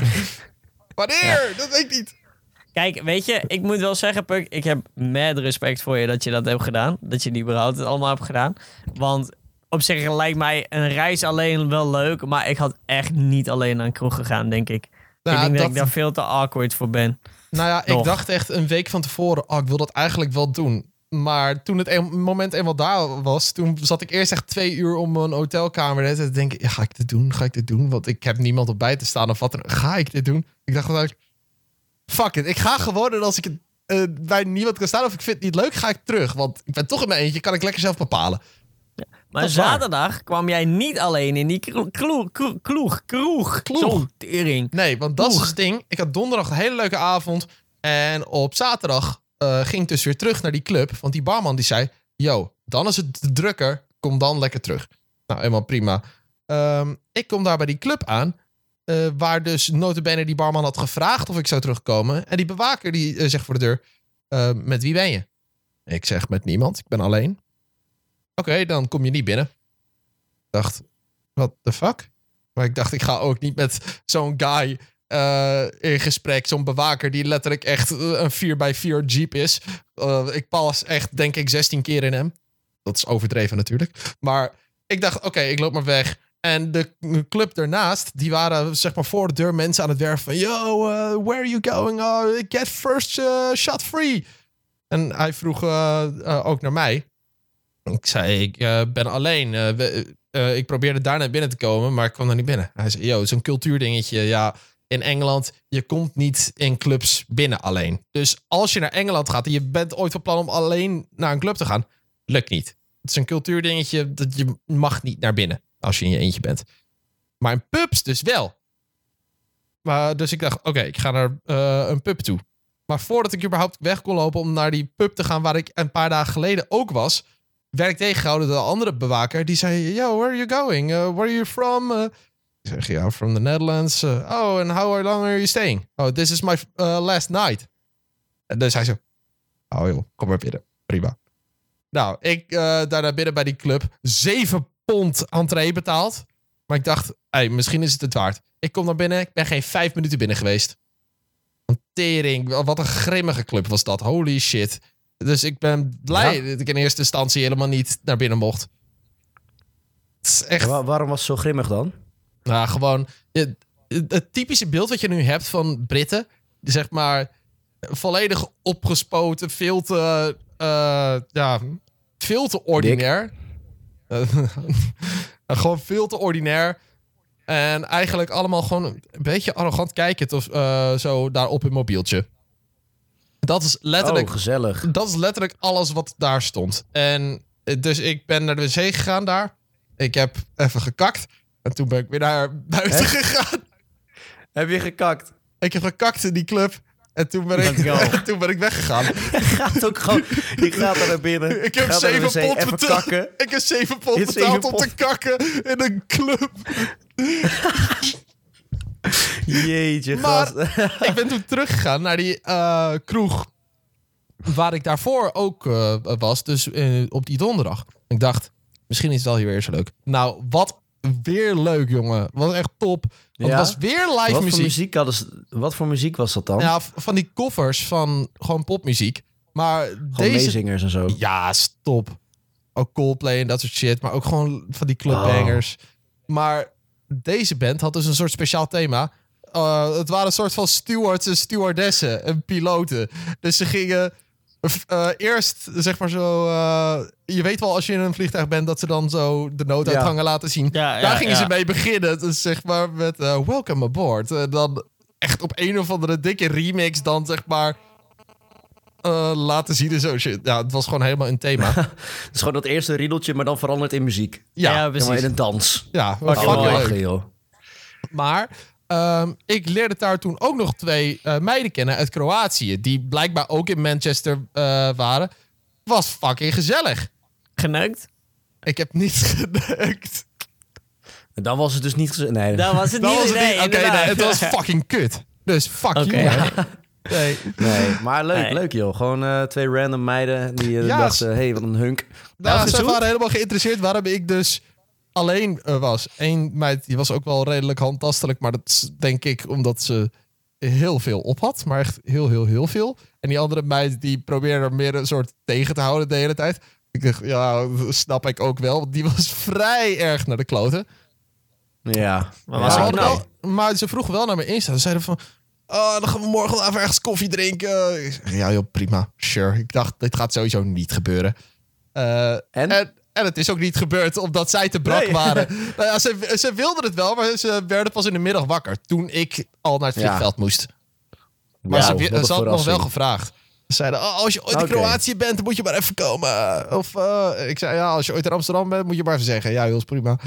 Wanneer? Ja. Dat weet ik niet. Kijk, weet je, ik moet wel zeggen, Puk, ik heb mad respect voor je dat je dat hebt gedaan. Dat je die überhaupt het allemaal hebt gedaan. Want op zich lijkt mij een reis alleen wel leuk, maar ik had echt niet alleen naar een kroeg gegaan, denk ik. Nou, ik denk dat... dat ik daar veel te awkward voor ben. Nou ja, Nog. ik dacht echt een week van tevoren, oh, ik wil dat eigenlijk wel doen. Maar toen het een, moment eenmaal daar was, toen zat ik eerst echt twee uur om een hotelkamer te denken, ja, ga ik dit doen? Ga ik dit doen? Want ik heb niemand op bij te staan of wat dan. Ga ik dit doen? Ik dacht dat ik, fuck it, ik ga gewoon en als ik het uh, bij niemand kan staan of ik vind het niet leuk, ga ik terug. Want ik ben toch in mijn eentje, kan ik lekker zelf bepalen. Ja, maar zaterdag waar. kwam jij niet alleen in die kroeg, kroeg, kroeg, kroeg. Zo'n tering. Nee, want dat is het ding. Ik had donderdag een hele leuke avond en op zaterdag Uh, ging ik dus weer terug naar die club. Want die barman die zei... Yo, dan is het drukker. Kom dan lekker terug. Nou, helemaal prima. Um, ik kom daar bij die club aan. Uh, waar dus nota bene die barman had gevraagd of ik zou terugkomen. En die bewaker die uh, zegt voor de deur... Uh, met wie ben je? Ik zeg met niemand. Ik ben alleen. Oké, okay, dan kom je niet binnen. Ik dacht, what the fuck? Maar ik dacht, ik ga ook niet met zo'n guy... Uh, in gesprek, zo'n bewaker die letterlijk echt een vier bij vier jeep is. Uh, ik pas echt, denk ik, zestien keer in hem. Dat is overdreven natuurlijk. Maar ik dacht, oké, okay, ik loop maar weg. En de club daarnaast, die waren zeg maar voor de deur mensen aan het werven van... Yo, uh, where are you going? Uh, get first uh, shot free. En hij vroeg uh, uh, ook naar mij. Ik zei, ik uh, ben alleen. Uh, we, uh, ik probeerde daar naar binnen te komen, maar ik kwam er niet binnen. Hij zei, yo, zo'n cultuurdingetje, ja... In Engeland, je komt niet in clubs binnen alleen. Dus als je naar Engeland gaat en je bent ooit van plan om alleen naar een club te gaan, lukt niet. Het is een cultuurdingetje dat je mag niet naar binnen als je in je eentje bent. Maar in pubs dus wel. Maar, dus ik dacht, oké, okay, ik ga naar uh, een pub toe. Maar voordat ik überhaupt weg kon lopen om naar die pub te gaan waar ik een paar dagen geleden ook was, werd ik tegengehouden door de andere bewaker. Die zei, yo, where are you going? Uh, where are you from? Uh, Ik zeg, ja, from the Netherlands. Uh, oh, and how long are you staying? Oh, this is my uh, last night. En dus hij zo, oh joh, kom maar binnen. Prima. Nou, ik uh, daar naar binnen bij die club. Zeven pond entree betaald. Maar ik dacht, hey, misschien is het het waard. Ik kom naar binnen, ik ben geen vijf minuten binnen geweest. Een tering, wat een grimmige club was dat. Holy shit. Dus ik ben blij ja. dat ik in eerste instantie helemaal niet naar binnen mocht. Het is echt... Waar, waarom was het zo grimmig dan? Nou, gewoon het, het typische beeld wat je nu hebt van Britten. Zeg maar volledig opgespoten, veel te, uh, ja, veel te ordinair. Uh, gewoon veel te ordinair. En eigenlijk allemaal gewoon een beetje arrogant kijken of, uh, zo daar op hun mobieltje. Dat is letterlijk... Oh, gezellig. Dat is letterlijk alles wat daar stond. En dus ik ben naar de wc gegaan daar. Ik heb even gekakt. En toen ben ik weer naar buiten He? gegaan. Heb je gekakt? Ik heb gekakt in die club. En toen ben ik, toen ben ik weggegaan. Je gaat ook gewoon... Je gaat er naar binnen. Ik heb zeven pond betaald. Ik heb zeven pond betaald om te kakken in een club. Jeetje, maar ik ben toen teruggegaan naar die uh, kroeg waar ik daarvoor ook uh, was. Dus uh, op die donderdag. Ik dacht, misschien is het wel hier weer zo leuk. Nou, wat weer leuk, jongen. Wat echt top. Want ja? Het was weer live wat muziek. Voor muziek hadden ze, wat voor muziek was dat dan? Ja, van die covers van gewoon popmuziek. Maar gewoon deze... meezingers en zo. Ja, stop. Ook Coldplay en dat soort shit. Maar ook gewoon van die clubbangers. Oh. Maar deze band had dus een soort speciaal thema. Uh, het waren een soort van stewards en stewardessen en piloten. Dus ze gingen Uh, eerst, zeg maar zo... Uh, je weet wel als je in een vliegtuig bent... dat ze dan zo de nooduitgangen ja. laten zien. Ja, ja, Daar gingen ja. ze mee beginnen. Dus zeg maar met uh, welcome aboard. Uh, dan echt op een of andere dikke remix... dan zeg maar... Uh, laten zien en zo shit. Ja, het was gewoon helemaal een thema. Het is gewoon dat eerste riedeltje... maar dan veranderd in muziek. Ja, ja precies. Ja, in een dans. Ja, wat oh, leuk. Joh. Maar... Um, ik leerde daar toen ook nog twee uh, meiden kennen uit Kroatië... die blijkbaar ook in Manchester uh, waren. Was fucking gezellig. Geneukt? Ik heb niet geneukt. Dan was het dus niet gezellig. Nee, dan was het niet. Oké, nee, okay, nee, het was fucking kut. Dus fuck okay. you. Ja. Nee. nee, maar leuk, nee. leuk joh. Gewoon uh, twee random meiden die uh, ja, dachten... hé, hey, wat een hunk. Nou, nou ze waren helemaal geïnteresseerd waarom ik dus... alleen uh, was. Eén meid, die was ook wel redelijk handtastelijk... maar dat is denk ik omdat ze heel veel op had. Maar echt heel, heel, heel veel. En die andere meid, die probeerde meer een soort tegen te houden de hele tijd. Ik dacht, ja, snap ik ook wel. Want die was vrij erg naar de kloten. Ja. Maar, was ja, wel, maar ze vroeg wel naar mijn Insta. Ze zeiden van... Oh, dan gaan we morgen wel even ergens koffie drinken. Ik zeg, ja joh, prima. Sure. Ik dacht, dit gaat sowieso niet gebeuren. Uh, en? en En het is ook niet gebeurd omdat zij te brak nee. waren. Nou ja, ze, ze wilden het wel, maar ze werden pas in de middag wakker. Toen ik al naar het vliegveld ja. moest. Maar wow, ze, ze hadden nog wel gevraagd. Ze zeiden, oh, als je ooit okay. in Kroatië bent, dan moet je maar even komen. Of uh, ik zei, ja, als je ooit in Amsterdam bent, moet je maar even zeggen. Ja, heel prima.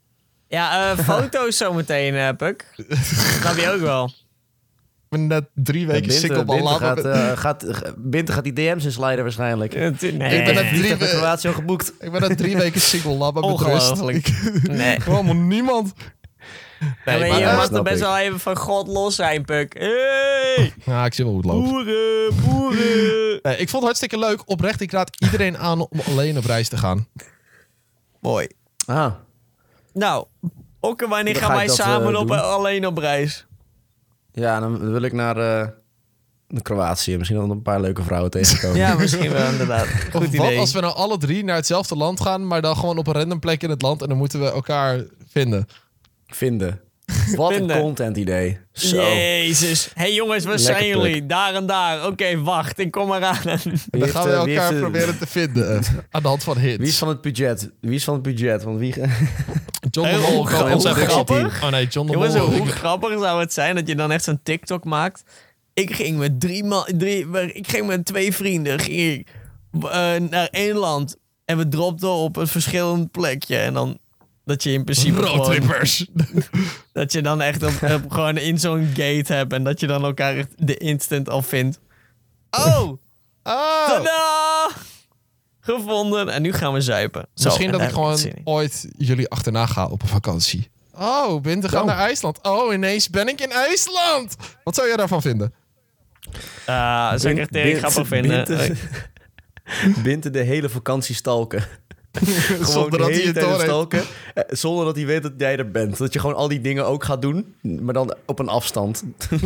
Ja, uh, foto's zometeen, uh, Puk. Snap je ook wel. Ik ben net drie weken ja, single ballad. Gaat, uh, gaat, Binte gaat die D M's insliden waarschijnlijk. Nee. Ik ben net drie weken Kroatië al geboekt. Ik ben net drie weken single labben met rust. Nee. Helemaal niemand. Nee, maar, maar je uh, mag er best wel even van God los zijn, Puk. Hey! Ja, ik zie wel hoe het loopt. Boeren, boeren. Nee, ik vond het hartstikke leuk. Oprecht, ik raad iedereen aan om alleen op reis te gaan. Mooi. Ah. Nou, Okke, wanneer gaan wij samen uh, op, alleen op reis? Ja, dan wil ik naar uh, de Kroatië. Misschien dan een paar leuke vrouwen tegenkomen. Ja, misschien wel, inderdaad. Goed of idee. Wat als we nou alle drie naar hetzelfde land gaan... maar dan gewoon op een random plek in het land... en dan moeten we elkaar vinden. Vinden. Wat vinden. Een content idee. Zo. Jezus. Hé hey jongens, waar zijn jullie? Pluk. Daar en daar. Oké, okay, wacht. Ik kom eraan. En dan gaan we elkaar heeft, proberen te vinden. Uh, aan de hand van hits. Wie is van het budget? Wie is van het budget? Want wie... John de Mol kan ons even grappig. Oh nee, John de Mol. Jongens, hoe grappig zou het zijn dat je dan echt zo'n TikTok maakt? Ik ging met drie man, drie, ik ging met twee vrienden ging ik, uh, naar één land en we dropten op een verschillend plekje en dan dat je in principe roadtrippers. Dat je dan echt op, op, gewoon in zo'n gate hebt en dat je dan elkaar echt de instant al vindt. Oh, oh. Tadaa! Gevonden. En nu gaan we zuipen. Zo, misschien dat ik gewoon ooit jullie achterna ga op een vakantie. Oh, Binte gaat oh. naar IJsland. Oh, ineens ben ik in IJsland. Wat zou jij daarvan vinden? Uh, dat zou ik echt tegen grappig vinden. Binte, Binte de hele vakantie stalken. Zonder dat hij het stalken, zonder dat hij weet dat jij er bent. Dat je gewoon al die dingen ook gaat doen, maar dan op een afstand.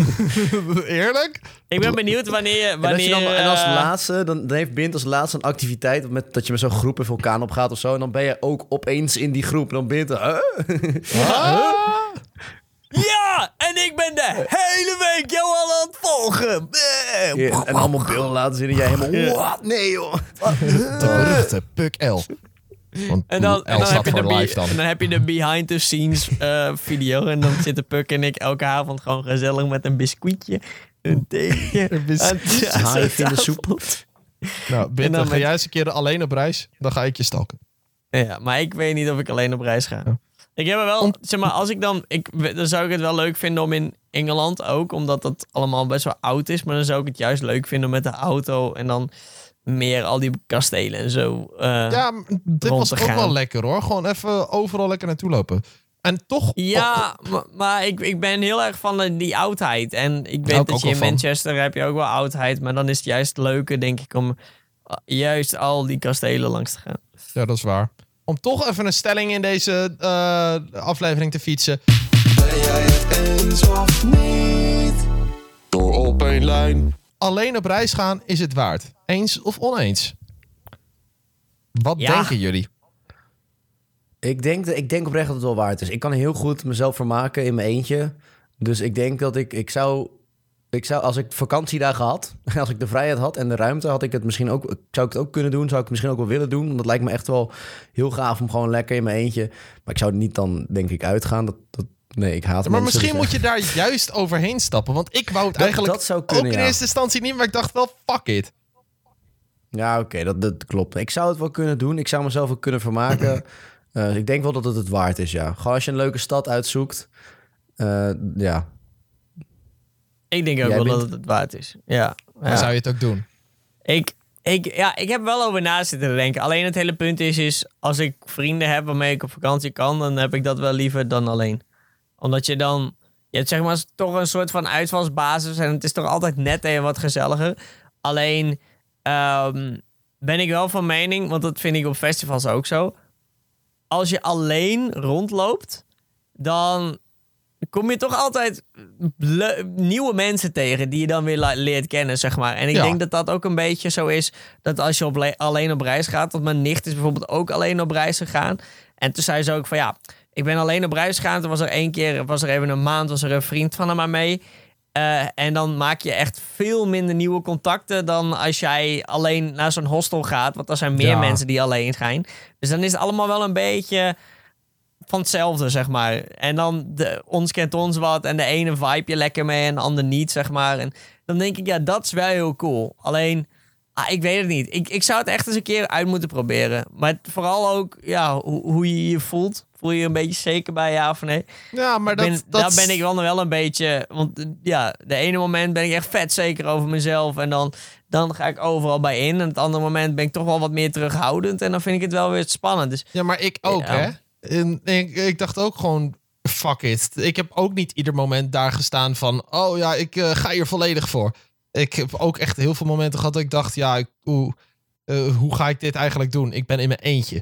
Eerlijk? Ik ben benieuwd wanneer je... Wanneer, en, dan, en als laatste, dan, dan heeft Bint als laatste een activiteit... Met, dat je met zo'n groep een vulkaan op gaat of zo... en dan ben je ook opeens in die groep. En dan Bint... Huh? Ah. Ja, en ik ben de hele week jou al aan het volgen. Ja, en allemaal beelden laten zien en jij helemaal... Wat? Nee, joh. De beruchte Puk L. Want en dan, en, dan heb je de live dan. en dan heb je de behind the scenes uh, video. En dan zitten Puk en ik elke avond gewoon gezellig met een biscuitje. Een theetje. Een biscuitje. Haai in de soep. Nou, Binte, ga jij eens een keer alleen op reis. Dan ga ik je stalken. Ja, maar ik weet niet of ik alleen op reis ga. Ja. Ik heb er wel, zeg maar, als ik dan, ik, dan zou ik het wel leuk vinden om in Engeland ook, omdat dat allemaal best wel oud is. Maar dan zou ik het juist leuk vinden om met de auto en dan meer al die kastelen en zo. Uh, ja, dit was ook wel lekker hoor. Gewoon even overal lekker naartoe lopen. En toch... Ja, oh. maar, maar ik, ik ben heel erg van die oudheid. En ik weet dat je in Manchester heb je ook wel oudheid. Maar dan is het juist leuker, denk ik, om juist al die kastelen langs te gaan. Ja, dat is waar. Om toch even een stelling in deze uh, aflevering te fietsen. Ben jij het eens of niet? Door op één lijn. Alleen op reis gaan is het waard. Eens of oneens? Wat ja. denken jullie? Ik denk, ik denk oprecht dat het wel waard is. Ik kan heel goed mezelf vermaken in mijn eentje. Dus ik denk dat ik... Ik zou Ik zou, als ik vakantiedagen had, als ik de vrijheid had en de ruimte, had ik het misschien ook, zou ik het ook kunnen doen. Zou ik het misschien ook wel willen doen. Want dat lijkt me echt wel heel gaaf om gewoon lekker in mijn eentje. Maar ik zou er niet dan, denk ik, uitgaan. Dat, dat, nee, ik haat Maar mensen, misschien dus, moet je daar juist overheen stappen. Want ik wou het Dat- eigenlijk dat zou kunnen, ook in ja. eerste instantie niet. Maar ik dacht wel, fuck it. Ja, oké, dat, dat klopt. Ik zou het wel kunnen doen. Ik zou mezelf ook kunnen vermaken. Uh, ik denk wel dat het het waard is, ja. Gewoon als je een leuke stad uitzoekt. Uh, ja. Ik denk ook Jij wel bent- dat het het waard is. Ja. Dan ja. zou je het ook doen. Ik, ik, ja, ik heb wel over na zitten denken. Alleen het hele punt is, is, als ik vrienden heb waarmee ik op vakantie kan, dan heb ik dat wel liever dan alleen. Omdat je dan, je hebt zeg maar toch een soort van uitvalsbasis en het is toch altijd net even wat gezelliger. Alleen ehm, ben ik wel van mening, want dat vind ik op festivals ook zo. Als je alleen rondloopt, dan kom je toch altijd le- nieuwe mensen tegen die je dan weer la- leert kennen, zeg maar. En ik Ja. denk dat dat ook een beetje zo is, dat als je op le- alleen op reis gaat, want mijn nicht is bijvoorbeeld ook alleen op reis gegaan. En toen zei ze ook van ja, ik ben alleen op reis gegaan. Toen was er één keer, was er even een maand, was er een vriend van hem maar mee. Uh, en dan maak je echt veel minder nieuwe contacten dan als jij alleen naar zo'n hostel gaat. Want er zijn meer Ja. mensen die alleen zijn. Dus dan is het allemaal wel een beetje van hetzelfde, zeg maar. En dan de, ons kent ons wat en de ene vibe je lekker mee en de ander niet, zeg maar. En dan denk ik, ja, dat is wel heel cool. Alleen, ah, ik weet het niet. Ik, ik zou het echt eens een keer uit moeten proberen. Maar het- vooral ook, ja, hoe, hoe je je voelt. Voel je je een beetje zeker bij, ja of nee? Ja, maar dat... ben, dat Daar ben ik wel nog wel een beetje... Want uh, ja, de ene moment ben ik echt vet zeker over mezelf. En dan, dan ga ik overal bij in. En het andere moment ben ik toch wel wat meer terughoudend. En dan vind ik het wel weer spannend. Dus Ja, maar ik ook, Ja. hè. En ik, ik dacht ook gewoon, fuck it. Ik heb ook niet ieder moment daar gestaan van... oh ja, ik uh, ga hier volledig voor. Ik heb ook echt heel veel momenten gehad dat ik dacht... ja, ik, hoe, uh, hoe ga ik dit eigenlijk doen? Ik ben in mijn eentje.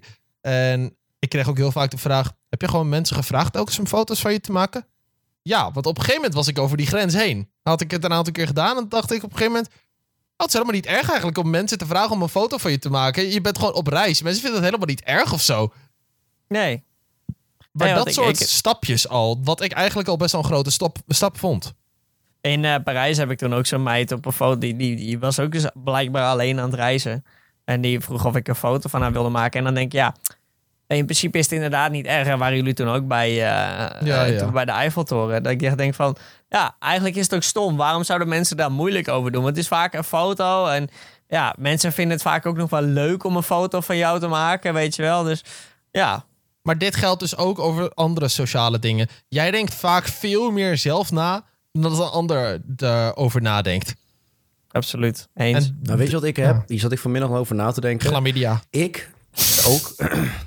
En ik kreeg ook heel vaak de vraag... heb je gewoon mensen gevraagd telkens om foto's van je te maken? Ja, want op een gegeven moment was ik over die grens heen. Had ik het een aantal keer gedaan en dacht ik op een gegeven moment... oh, het is helemaal niet erg eigenlijk om mensen te vragen om een foto van je te maken. Je bent gewoon op reis. Mensen vinden het helemaal niet erg of zo. nee. Maar Nee, dat want ik- soort ik- stapjes al, wat ik eigenlijk al best wel een grote stap, stap vond. In uh, Parijs heb ik toen ook zo'n meid op een foto. Die, die, die was ook dus blijkbaar alleen aan het reizen. En die vroeg of ik een foto van haar wilde maken. En dan denk ik, ja... in principe is het inderdaad niet erg. En waren jullie toen ook bij, uh, Ja, uh, ja. toen bij de Eiffeltoren. Dat ik echt denk van... ja, eigenlijk is het ook stom. Waarom zouden mensen daar moeilijk over doen? Want het is vaak een foto. En ja, mensen vinden het vaak ook nog wel leuk om een foto van jou te maken. Weet je wel. Dus ja... Maar dit geldt dus ook over andere sociale dingen. Jij denkt vaak veel meer zelf na dan dat een ander erover nadenkt. Absoluut. Eens. En Nou, weet je wat ik heb? Hier zat ik vanmiddag nog over na te denken. chlamydia. Ik ook.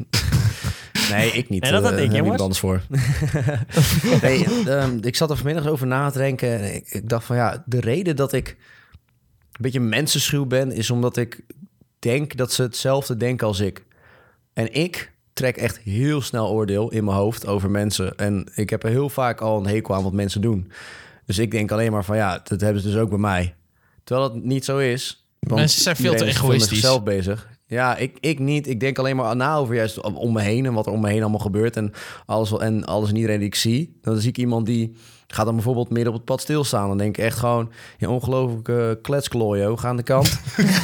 Nee, ik niet. Nee, dat had Eh, ik, daar heb jongens. anders voor. nee, um, ik zat er vanmiddag over na te denken. En ik, ik dacht van ja, de reden dat ik een beetje mensenschuw ben... is omdat ik denk dat ze hetzelfde denken als ik. En ik trek echt heel snel oordeel in mijn hoofd over mensen. En ik heb er heel vaak al een hekel aan wat mensen doen. Dus ik denk alleen maar van ja, dat hebben ze dus ook bij mij. Terwijl dat niet zo is. Want Mensen zijn veel te iedereen is egoïstisch. met zichzelf bezig. Ja, ik, ik niet. Ik denk alleen maar na over juist om me heen en wat er om me heen allemaal gebeurt. En alles, en alles en iedereen die ik zie. Dan zie ik iemand die gaat dan bijvoorbeeld midden op het pad stilstaan. Dan denk ik echt gewoon, je ongelooflijke kletsklooio, ga aan de kant.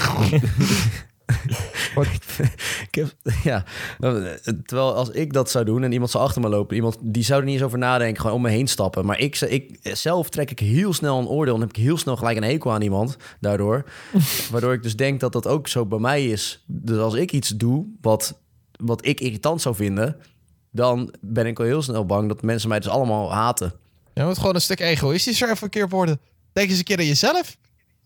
ik heb, ja, terwijl als ik dat zou doen en iemand zou achter me lopen, iemand die zou er niet eens over nadenken, gewoon om me heen stappen. Maar ik, ik zelf trek ik heel snel een oordeel en heb ik heel snel gelijk een hekel aan iemand daardoor, waardoor ik dus denk dat dat ook zo bij mij is. Dus als ik iets doe wat, wat ik irritant zou vinden, dan ben ik al heel snel bang dat mensen mij dus allemaal haten. Je moet gewoon een stuk egoïstischer even een keer worden. Denk eens een keer aan jezelf.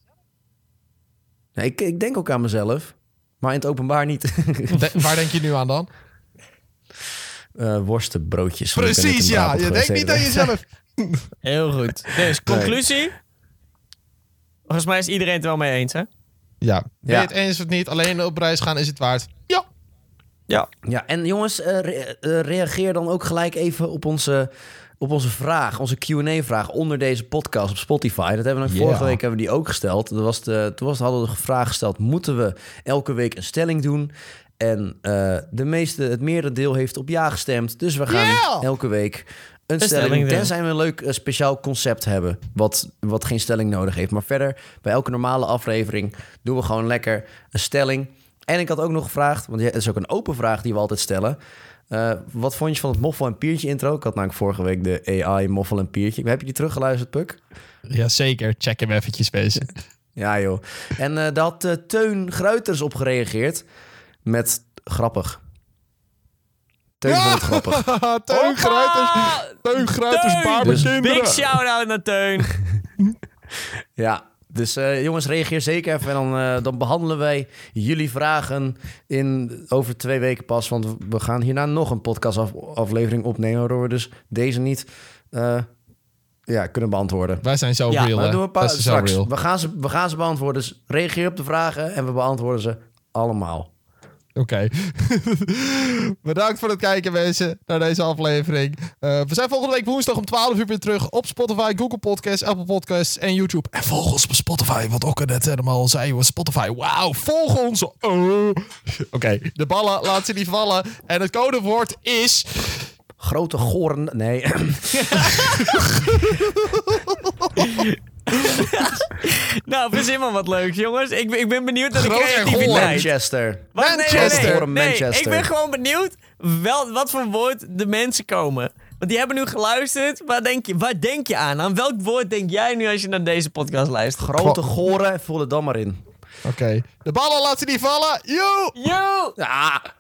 Ja, ik, ik denk ook aan mezelf, maar in het openbaar niet. De- waar denk je nu aan dan? Uh, worstenbroodjes. Want ik ben net Precies, in ja. Brabant Je geweest denkt niet de aan hele jezelf. Heel goed. Dus, conclusie? Volgens mij is iedereen het wel mee eens, hè? Ja. Ben je Ja. het eens of niet? Alleen op reis gaan is het waard. Ja. Ja. Ja, en jongens, uh, re- uh, reageer dan ook gelijk even op onze, op onze vraag, onze Q en A-vraag onder deze podcast op Spotify. Dat hebben we Yeah. vorige week hebben we die ook gesteld. Dat was de, toen was, hadden we de vraag gesteld, moeten we elke week een stelling doen? En uh, de meeste, het merendeel heeft op ja gestemd. Dus we gaan Yeah! elke week een, Een stelling, stelling doen. tenzij we een leuk uh, speciaal concept hebben. Wat, wat geen stelling nodig heeft. Maar verder, bij elke normale aflevering doen we gewoon lekker een stelling. En ik had ook nog gevraagd, want het is ook een open vraag die we altijd stellen. Uh, wat vond je van het Moffel en Piertje intro? Ik had namelijk vorige week de A I Moffel en Piertje. Heb je die teruggeluisterd, Puk? Jazeker, check hem eventjes, mensen. Ja, joh. En uh, daar had uh, Teun Gruiters op gereageerd met grappig. Teun vond het grappig. Teun Gruiters, Teun Gruiters, Teun! barbekinderen. Big shout-out naar Teun. Ja, dus uh, jongens, reageer zeker even. En dan, uh, dan behandelen wij jullie vragen in over twee weken pas. Want we gaan hierna nog een podcastaflevering opnemen. Waardoor we dus deze niet uh, ja, kunnen beantwoorden. Wij zijn zo Ja, real, Maar hè? doen we een paar Dat is zo straks. real. We gaan, ze, we gaan ze beantwoorden. Dus reageer op de vragen en we beantwoorden ze allemaal. Oké. Okay. Bedankt voor het kijken, mensen, naar deze aflevering. Uh, we zijn volgende week woensdag om twaalf uur weer terug op Spotify, Google Podcasts, Apple Podcasts en YouTube. En volg ons op Spotify, wat ook net helemaal zei. We Spotify, wauw, volg ons. Oh. Oké, okay. De ballen, laat ze niet vallen. En het codewoord is... Grote goren... Nee. Nou, verzin maar wat leuks, jongens. Ik, ben- ik ben benieuwd naar de Groot en creativiteit. Manchester. Wat? Nee, nee, nee, Manchester. nee. Nee, Manchester. ik ben gewoon benieuwd wel, wat voor woord de mensen komen. Want die hebben nu geluisterd. Waar denk je, waar denk je aan? Aan welk woord denk jij nu als je naar deze podcast luistert? Grote goren, vul het dan maar in. Oké. Okay. De ballen, laat ze niet vallen. Joe! Yo! Ja.